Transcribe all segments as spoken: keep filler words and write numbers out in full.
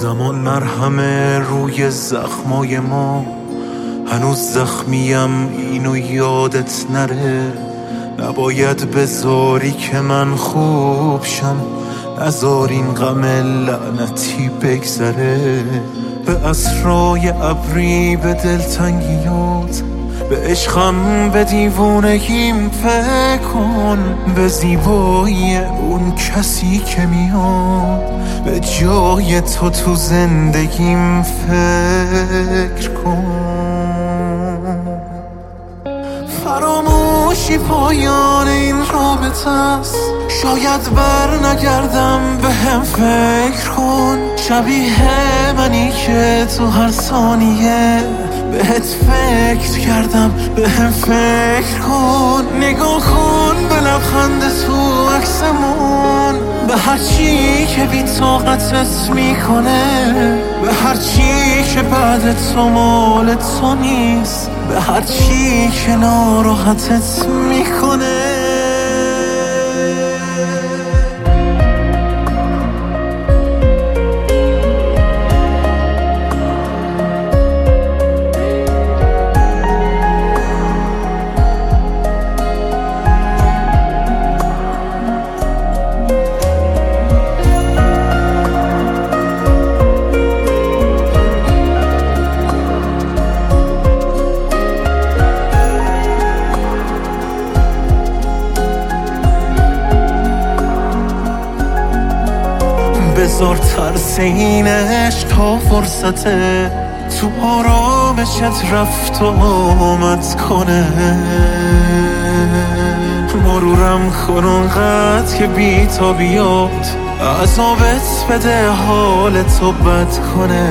زمان مرهمه روی زخمای ما، هنوز زخمیم اینو یادت نره. نباید بذاری که من خوب شم، نذار این غم لعنتی بگذره. به اسرای ابری، به دلتنگیات، به عشقم، به دیوونگیم فکر کن. به زیبایی اون کسی که میاد به جای تو تو زندگیم فکر کن. فراموشی پایان این رابطه است، شاید بر نگردم، به هم فکر کن. شبیه منی که تو هر ثانیه بهت فکر کردم، به هم فکر کن. نگاه کن به لبخند تو عکسمون، به هر چی که بی طاقتت میکنه، به هر چی که بعد تو مال تو نیست، به هر چی که ناراحتت میکنه. بذار ترس این عشق تا فرصته تو آرامشت رفت و آمد کنه. مرورم کن اونقدر که بی تا بیاد، عذابت بده حالتو بد کنه.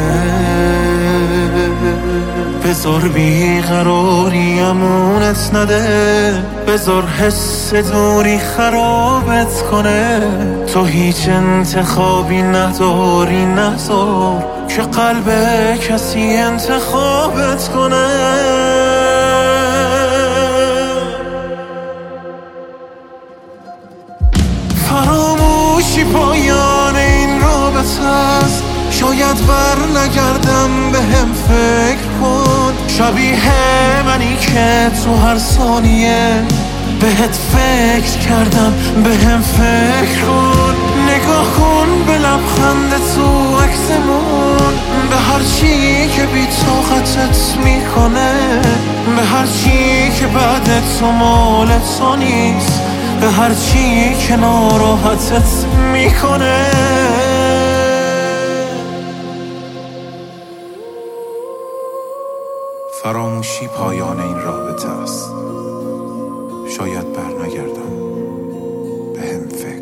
بذار بیقراری امونت نده، بذار حس دوری خرابت کنه. تو هیچ انتخابی نداری، نذار که قلب کسی انتخابت کنه. فراموشی پایان این رابطه است، شاید بر نگردم، به هم فکر کن. شبیه منی که تو هر ثانیه بهت فکر کردم، به هم فکر کن. نگاه کن به لبخند تو عکسمون، به هر چی که بی طاقتت میکنه، به هر چی که بعد تو مال تو نیست، به هر چی که ناراحتت میکنه. فراموشی پایان این رابطه است، شاید بر نگردم، به هم فکر